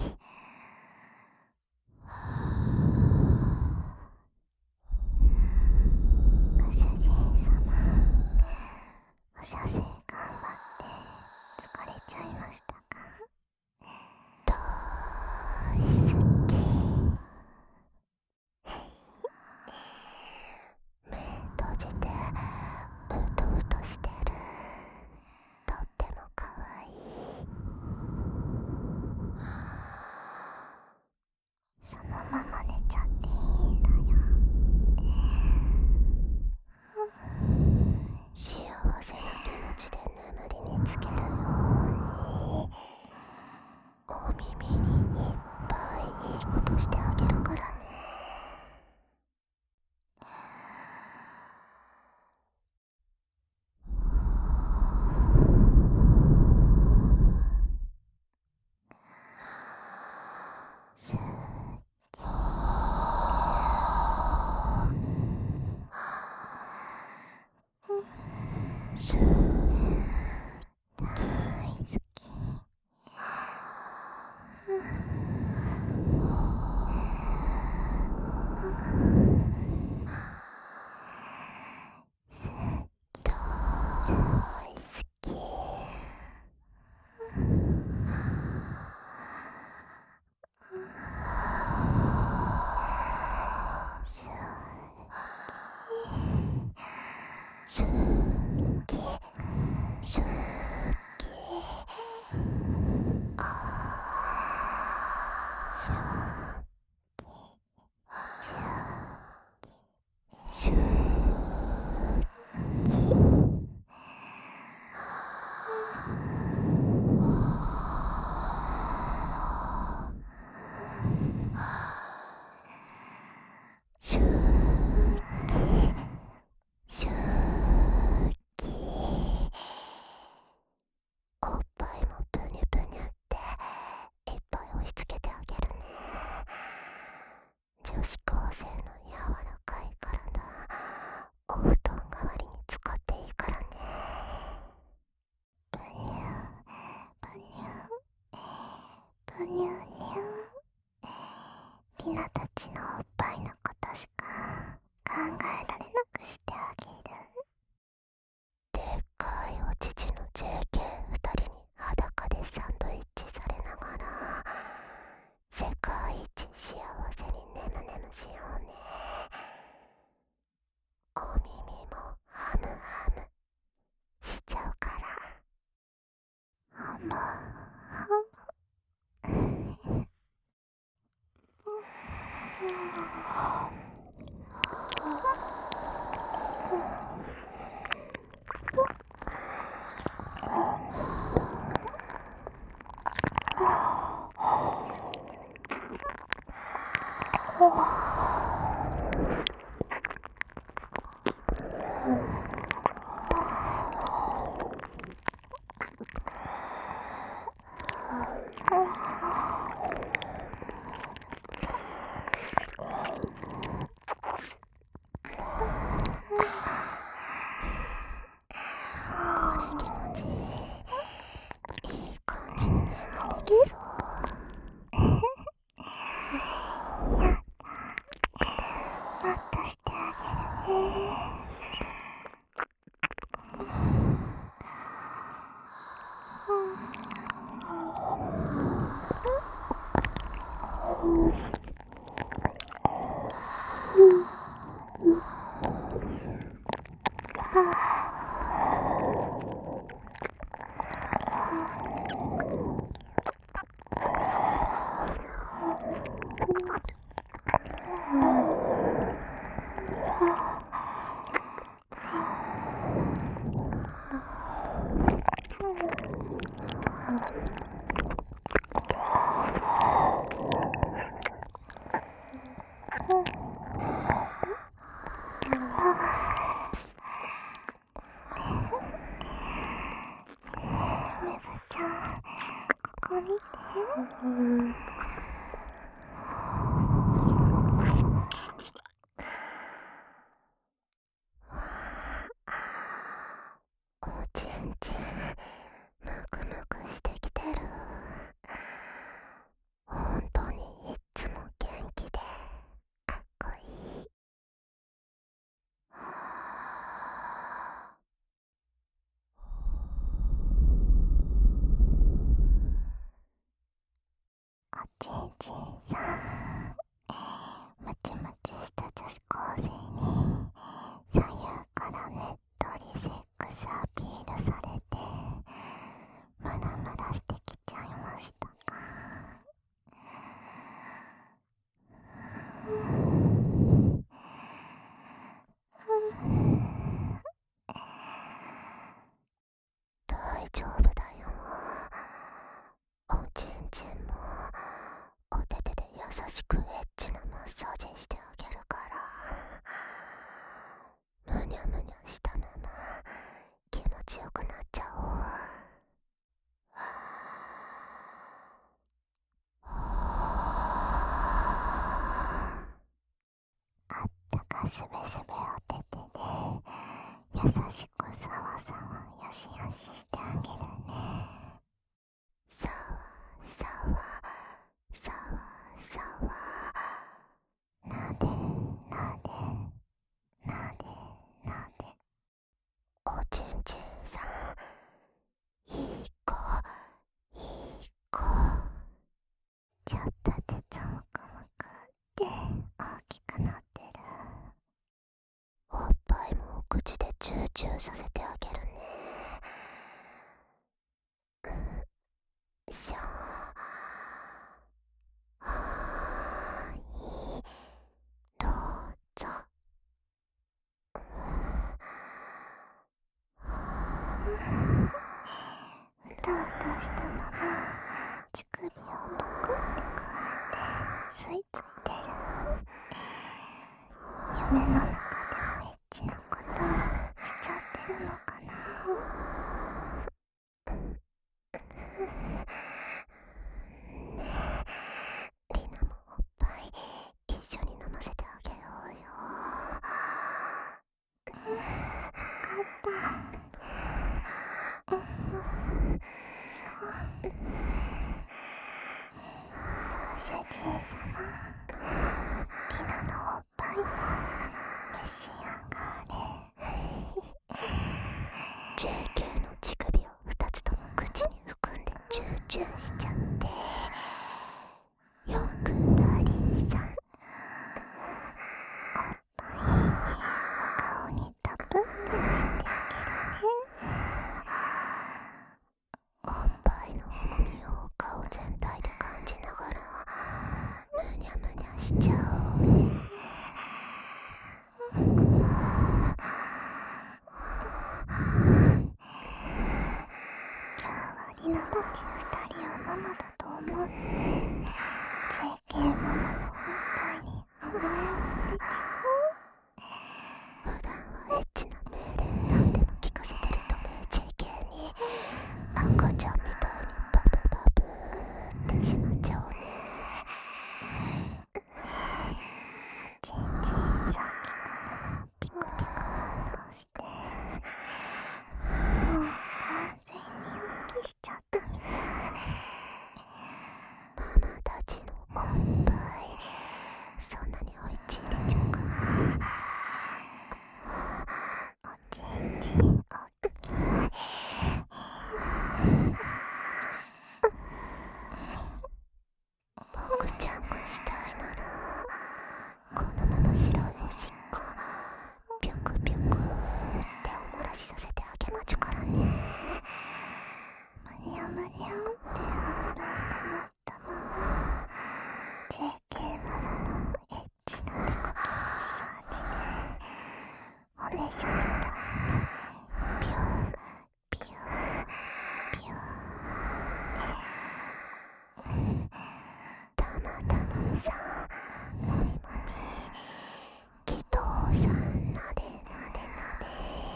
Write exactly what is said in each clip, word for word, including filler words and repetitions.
ご主人様、お射精頑張って疲れちゃいましたか？大好き。目閉じてうとうとしてる。とってもかわいい。そのまま寝ちゃっていいんだよ。幸せな気持ちで眠りにつけるように、お耳にいっぱいいいことしてあげるからね。すっきーすっき大好き。大好き。すっきすっきあーすっきすっきすっきすっきすっきおっぱいもぷにゅぷにゅっていっぱい押し付けてあげるね。女子高生の柔らかい体、お布団代わりに使っていいからね。ぷにゅぷにゅぷにゅにゅ。リナたちのおっぱいのことしか考えられなくしてあげる。でっかいお乳の ジェーケーふたりに裸でサンドイッチされながら、世界一幸せにねむねむしようね。お耳もハムハムしちゃうから。ハムハムおちんちんさん、ムチムチした女子高生に左右からねっとりセックスアピールされてムラムラしてきちゃいましたか？大丈夫だよ。おちんちんもお手手で優しくエッチなマッサージしてあげるから、むにゃむにゃしたまま気持ちよくなっちゃおう。あったかすべすべお手手で優しくさわさわよしよししてあげるね。さわさわさわさわ、なでなでなでなで。おちんちんさん、いい子いい子。ちょっとずつむくむくって大きくなってる。おっぱいもお口でチューチューさせてあげるね。うんしょー。はい、どうぞ。うとうとしたまま乳首をパクってくわえて吸い付いてる。夢の中でもエッチなことしちゃってるのかな。ねえ、リナもおっぱい一緒に飲ませてあげようよ。分かった。そうご主人様、リナのおっぱいも召し上がれ。じゅうきゅうの乳首をふたつとも口に含んでチューチューしちゃってよくらりさん。おっぱいお顔にたっぷり乗せてあげるね。おっぱいの重みを顔全体で感じながらむにゃむにゃしちゃおうね。今日はリナたち二人をママだと思って ジェーケー ママのおっぱいに甘えてちゃおう。普段はエッチな命令なんでも聞かせてるとね、 ジェーケー に赤ちゃんみたいにバブバブってしまっちゃおうね。ちんちんさっきからピクピク反応してもう完全に浮気しちゃったみたい。ママたちのおっぱいそんなにおいちいでちょうか。おちんちんおっきい。僕ちゃんがしたいならこのまま白いおしっこピュクピュクっておもらしさせてあげまちゅからね。むにゃむにゃって半分で持ったまま ジェーケー ママのエッチな手こきマッサージでおねしょみたいにピューピューピューってたまたまさもみもみきとうさんなでなでなで。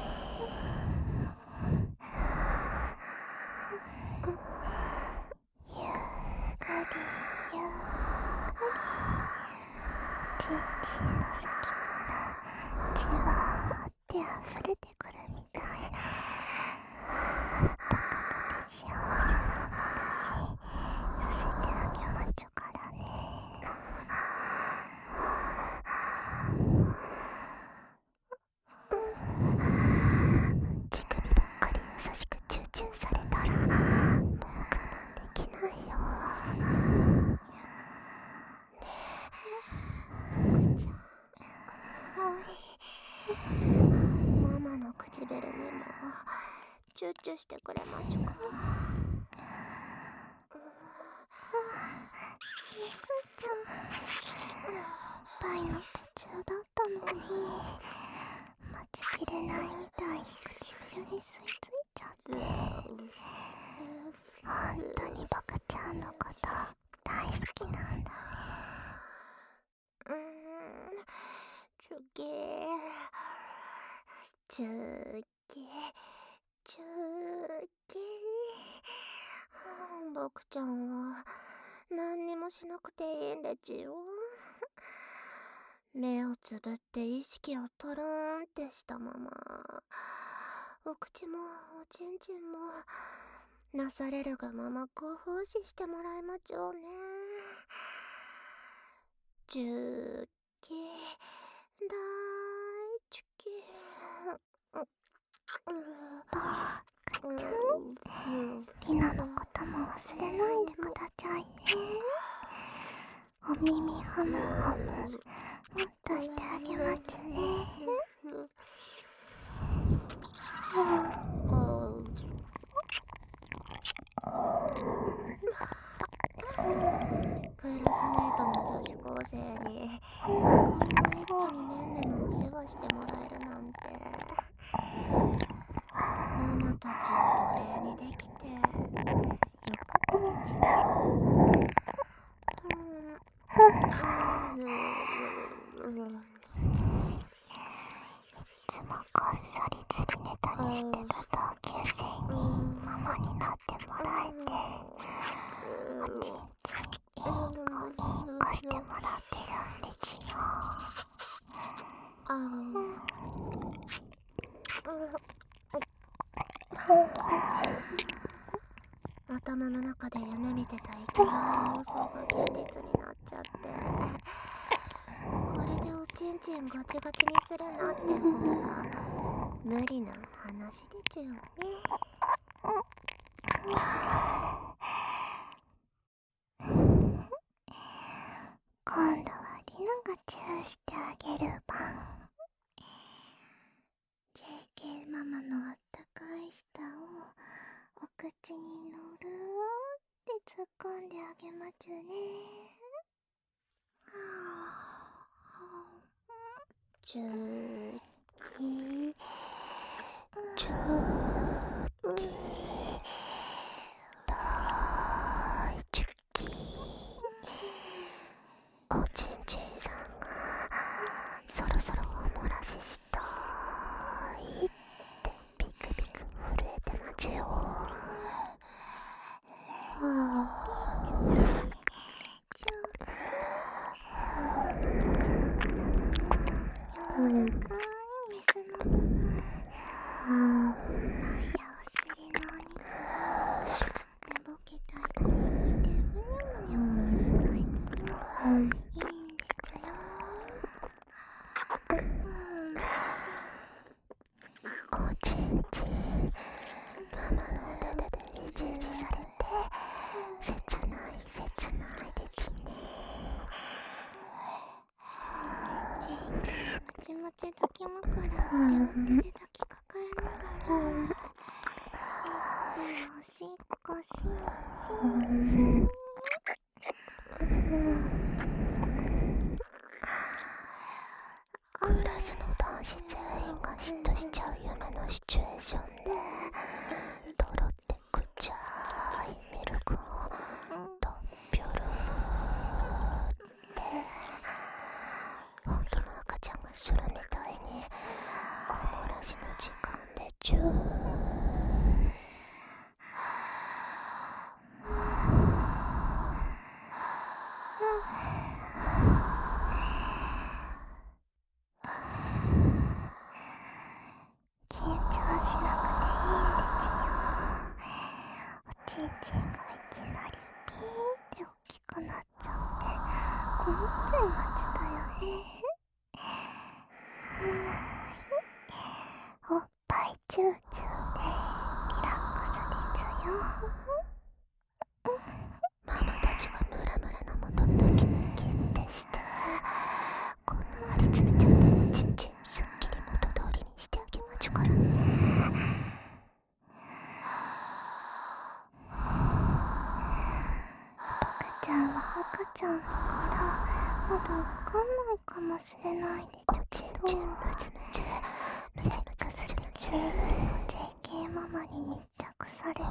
ゆっくりゆっくりちんちんの先からじわーって溢れてくるみたいな高くて幸せな話させてあげまちょからね。乳首ばっかり優しくチューチューされたらもう我慢できないよ。 チュしてくれまちゅか。みくちゃん、パイの途中だったのに待ちきれないみたいに唇に吸い付いちゃって。本当に僕ちゃんのこと大好きなんだね。うーん、チュキーチュキチュキ。僕ちゃんは何にもしなくていいんでちよ。目をつぶって意識をトローンってしたまま、お口もおちんちんもなされるがままご奉仕してもらいまちょうね。チュキ大チュキ。ばーかちゃん、リナのことも忘れないでくださいね。お耳ハムハムもっとしてあげますね。クラスメートの女子高生にこんなエッチにねんねのお世話してもらえるなんて、ママたちを奴隷にできてよかったですね。いつもこっそり釣りネタにしてた同級生にママになってもらえて、おちんちんいい子いい子してもらってるんですよ。あ頭の中で夢見てたいけない妄想が現実になっちゃって、これでおちんちんガチガチにするなって方が無理な話でちゅよね。今度はリナがチューしてあげる番。 ジェーケー ママのあったかい舌をお口にのるって突っ込んであげまちゅね。チューキーチューキー大チュッキー。おちんちんさんがそろそろおもらししたいってビクビク震えてまちゅよ。はぁ柔らかいメスの部分、前やお尻のお肉が寝ぼけた人に似てむにゃむにゃすらいてもいいんですよ。おちんちんママのお手でいちいちされて切ない切ないでちね。もちもち抱き枕両手で抱きかかえながら、いつもしっこしんしんしん。クラスの男子全員が嫉妬しちゃう夢のシチュエーションで、とろってくちゃいミルクをとっぴょるって本当の赤ちゃんがするみたいにおもらしの時間でチュー。緊張しなくていいんですよ。おちんちんがいきなりピーンって大きくなっちゃって困っちゃいましたよね。おっぱいチューチューでリラックスですよ。ママたちがムラムラなもとドキドキってしてこんな張り詰めちゃったおちんちんすっきり元通りにしてあげまちゅからね。はまだわかんないかもしれないでおちょっとちんちんむずむずむずむずむずむず。 ジェイケー ママに密着されておちんちん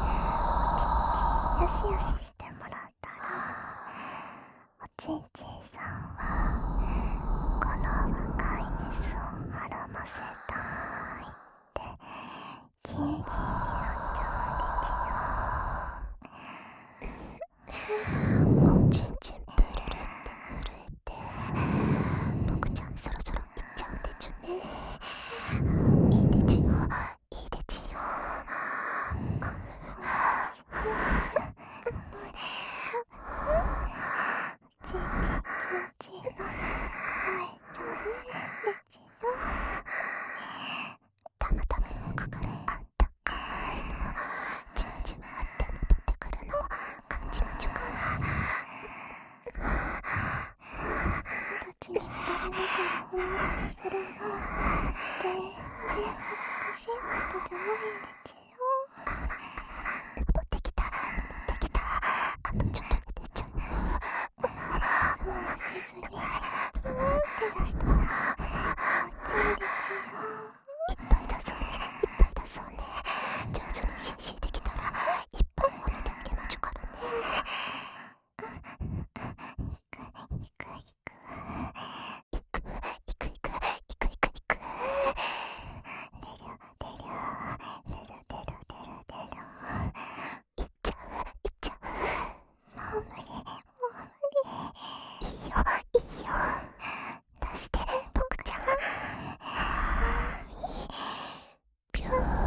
よしよししてもらったら、おちんちんさんはこの若いメスをはらませたいって金銀になっちゃおちんちんプルルって震えて、僕ちゃんそろそろ行っちゃうんでちゅね。いいでちゅよ、いいでちゅよ。 ちんちんちんの声ちょいでちよ。 たまたまの奥からあったかいのちまちまって登ってくるのを感じまちゅか。 たちに乱れながらお話しするの全然恥ずかしいことじゃないんでちよ。 登ってきた登ってきた。あとちょっとで出ちゃう。 我慢せずにピューって出したら大きいですよ。 いっぱい出そうね、いっぱい出そうね。上手にシーシーできたらいっぱい褒めてあげまちゅからね。 いくいくいくいくいくいくいくいくいく。 出る出る出る出る出る出る。 いっちゃういっちゃう。 もう無理もう無理。 いいよいいよ。出して僕ちゃん。ピューピュー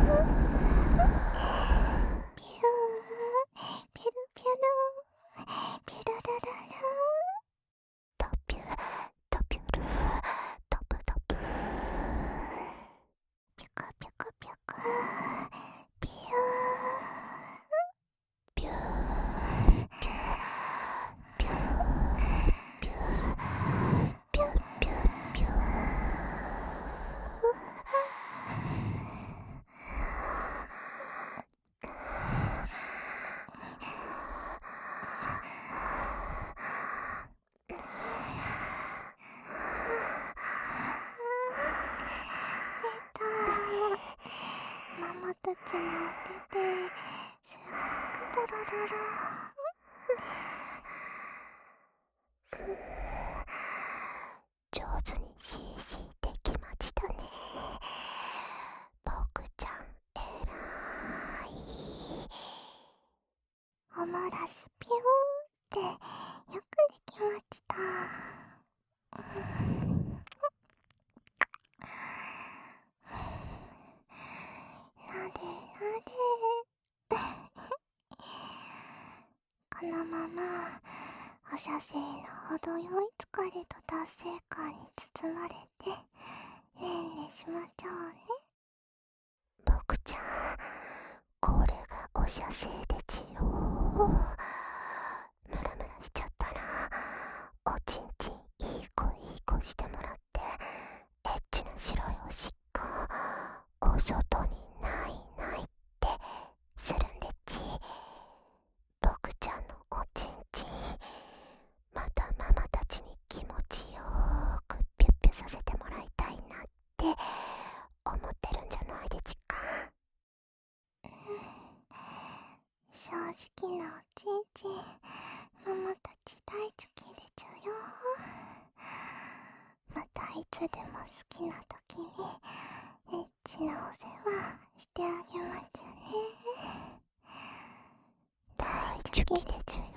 ピュルピュルピュルルルル。 トピュートピュルトプトプ。 ピュクピュクピュクピューピューピューピューピューピューピューピュー。 ママたちに当ててすっごくドロドロ。 上手にシーシーできましたね。僕ちゃんえらい。 おもらしピューってよくできました。なでなでこのまま放射性の程よい疲れと達成感に包まれてねんねしまちょうね。 僕ちゃんこれがお射精でちよ。ムラムラしちゃったらおちんちんいい子いい子してもらってエッチな白いおしっこお外にないないってするんでち。僕ちゃんのおちんちんまたママたちに気持ちよーくピュッピュさせてもらいたいなって思ってるんじゃないでちか。 正直なおちんちんママたち大好きでちゅよ。またいつでも好きな時にエッチなお世話してあげまちゅね。 大好きでちゅよ。